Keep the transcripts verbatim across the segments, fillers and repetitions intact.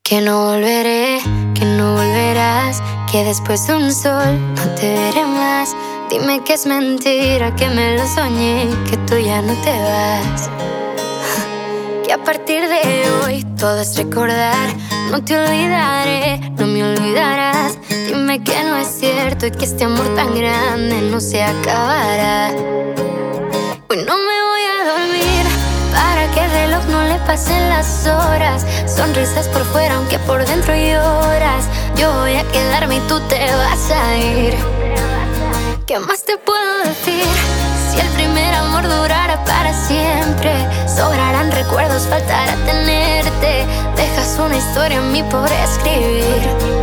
Que no volveré, que no volverás, que después de un sol no te veré más. Dime que es mentira, que me lo soñé, que tú ya no te vas. Que a partir de hoy todo es recordar. No te olvidaré, no me olvidarás. Dime que no es cierto y que este amor tan grande no se acabará. Hoy no me voy a dormir para que el reloj no le pasen las horas. Sonrisas por fuera aunque por dentro lloras. Yo voy a quedarme y tú te vas a ir. ¿Qué más te puedo decir? Si el primer amor durara para siempre, sobrarán recuerdos, faltará tenerte. Dejas una historia en mí por escribir.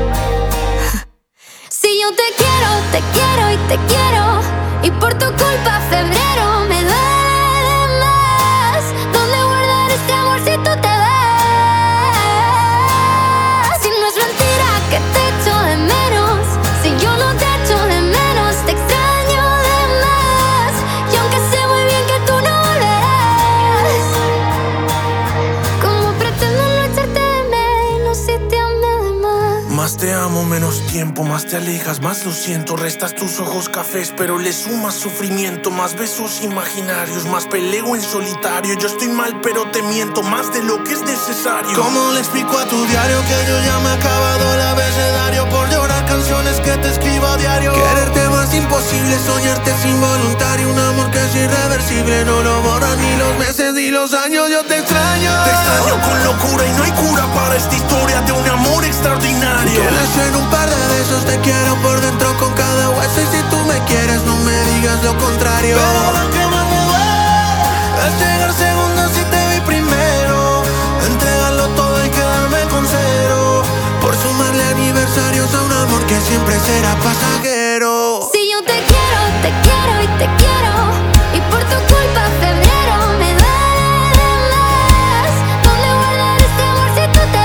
Si yo te quiero, te quiero y te quiero, y por tu culpa febrero me duele más. ¿Dónde guardar este amor si tú te vas? Si no es mentira que te echo de menos, si yo no te echo de menos, te extraño de más. Y aunque sé muy bien que tú no volverás, ¿cómo pretendo no echarte de menos si te amé de más? Más te amo, menos tiempo, más te alejas, más lo siento. Restas tus ojos cafés, pero le sumas sufrimiento. Más besos imaginarios, más peleo en solitario. Yo estoy mal, pero te miento más de lo que es necesario. ¿Cómo le explico a tu diario que yo ya me he acabado el abecedario por llorar canciones que te escribo a diario? Quererte más imposible, soñarte es involuntario. Un amor que es irreversible, no lo borran ni los meses ni los años. Yo te extraño, te extraño con locura y no hay cura para esta historia de un amor extraordinario. Que les en un par de besos, te quiero por dentro con cada hueso. Y si tú me quieres, no me digas lo contrario. Pero lo que más me duele es llegar segundo si te vi primero. Entregarlo todo y quedarme con cero, por sumarle aniversarios a un amor que siempre será pasajero. Si yo te quiero, te quiero y te quiero, y por tu culpa febrero me duele más. ¿Dónde guardar este amor si tú te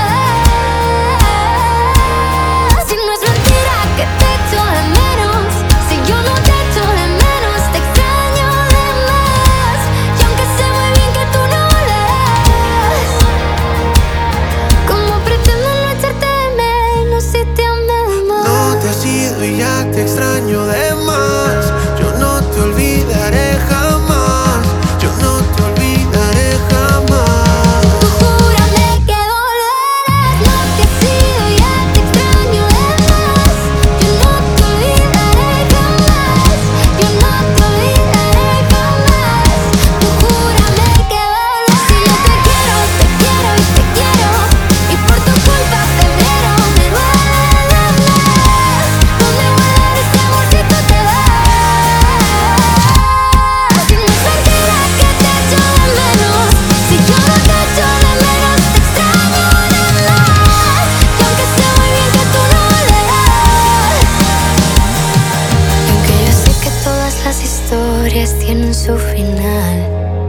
vas? Si no es mentira que te echo de menos, si yo no te echo de menos, te extraño de más. Y aunque sé muy bien que tú no volverás, ¿cómo pretendo no echarte de menos si te amé de más? No te has ido y ya te extraño de más. Yo no te olvidaré jamás. Yo no te olvidaré jamás. Tú júrame que volverás. No te has ido y ya te extraño de más. Yo no te olvidaré jamás. Yo no te olvidaré jamás. Tú júrame que volverás. Si yo te quiero, te quiero y te quiero, y por tu culpa febrero me duele más. ¿Dónde guardar este amor si tú te vas? Si no es mentira que te echo de menos, si yo no te echo de menos, te extraño de más. Y aunque sé muy bien que tú no volverás, y aunque yo sé que todas las historias tienen su final,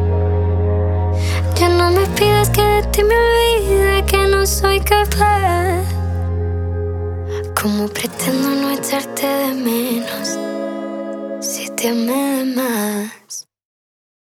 ya no me pidas que de ti me olvide, que no soy capaz. ¿Cómo pretendo no echarte de menos si te amé de más?